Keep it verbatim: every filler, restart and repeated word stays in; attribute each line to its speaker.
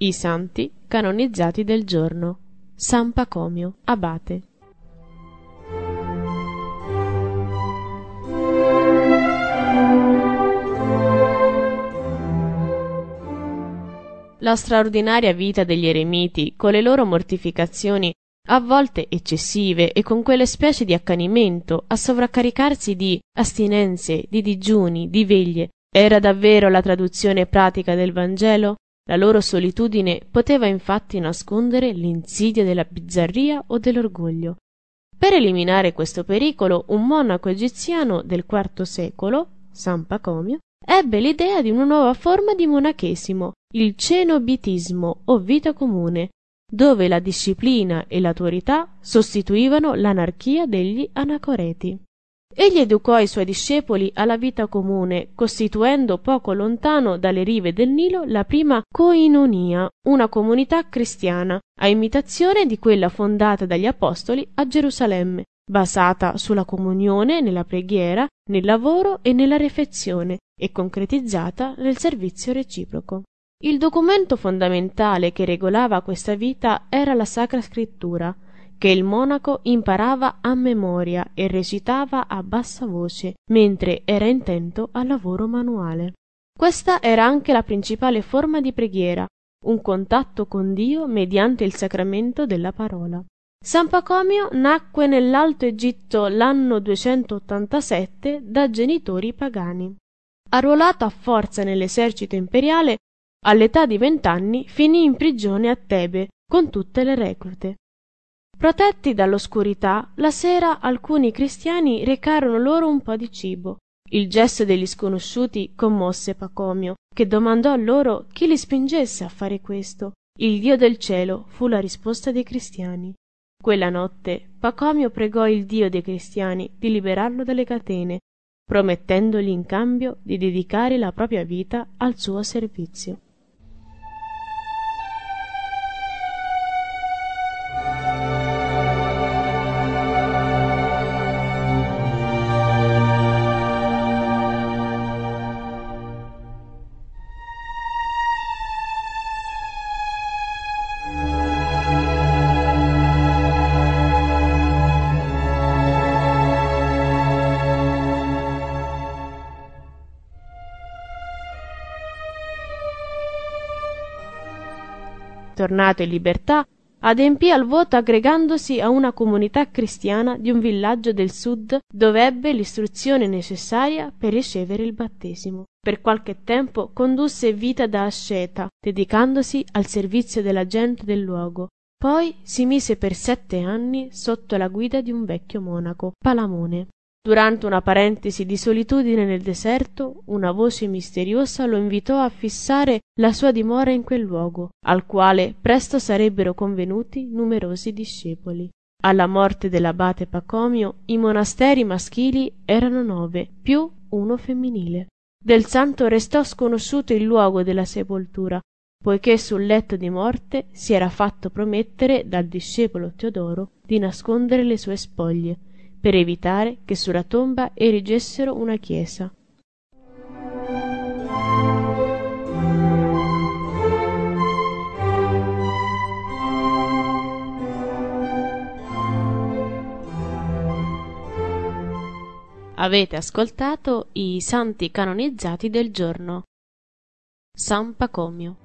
Speaker 1: I santi canonizzati del giorno. San Pacomio, abate. La straordinaria vita degli eremiti, con le loro mortificazioni a volte eccessive e con quelle specie di accanimento a sovraccaricarsi di astinenze, di digiuni, di veglie, era davvero la traduzione pratica del Vangelo? La loro solitudine poteva infatti nascondere l'insidia della bizzarria o dell'orgoglio. Per eliminare questo pericolo, un monaco egiziano del quarto secolo, San Pacomio, ebbe l'idea di una nuova forma di monachesimo, il cenobitismo o vita comune, dove la disciplina e l'autorità sostituivano l'anarchia degli anacoreti. Egli educò i suoi discepoli alla vita comune, costituendo poco lontano dalle rive del Nilo la prima koinonia, una comunità cristiana, a imitazione di quella fondata dagli apostoli a Gerusalemme, basata sulla comunione nella preghiera, nel lavoro e nella refezione, e concretizzata nel servizio reciproco. Il documento fondamentale che regolava questa vita era la Sacra Scrittura, che il monaco imparava a memoria e recitava a bassa voce mentre era intento al lavoro manuale. Questa era anche la principale forma di preghiera, un contatto con Dio mediante il sacramento della parola. San Pacomio nacque nell'Alto Egitto l'anno duecentottantasette da genitori pagani. Arruolato a forza nell'esercito imperiale, all'età di vent'anni finì in prigione a Tebe con tutte le reclute. Protetti dall'oscurità, la sera alcuni cristiani recarono loro un po' di cibo. Il gesto degli sconosciuti commosse Pacomio, che domandò loro chi li spingesse a fare questo. Il Dio del cielo fu la risposta dei cristiani. Quella notte Pacomio pregò il Dio dei cristiani di liberarlo dalle catene, promettendogli in cambio di dedicare la propria vita al suo servizio. Tornato in libertà, adempì al voto aggregandosi a una comunità cristiana di un villaggio del sud dove ebbe l'istruzione necessaria per ricevere il battesimo. Per qualche tempo condusse vita da asceta, dedicandosi al servizio della gente del luogo. Poi si mise per sette anni sotto la guida di un vecchio monaco, Palamone. Durante una parentesi di solitudine nel deserto, una voce misteriosa lo invitò a fissare la sua dimora in quel luogo, al quale presto sarebbero convenuti numerosi discepoli. Alla morte dell'abate Pacomio, i monasteri maschili erano nove, più uno femminile. Del santo restò sconosciuto il luogo della sepoltura, poiché sul letto di morte si era fatto promettere dal discepolo Teodoro di nascondere le sue spoglie, per evitare che sulla tomba erigessero una chiesa. Avete ascoltato i santi canonizzati del giorno. San Pacomio.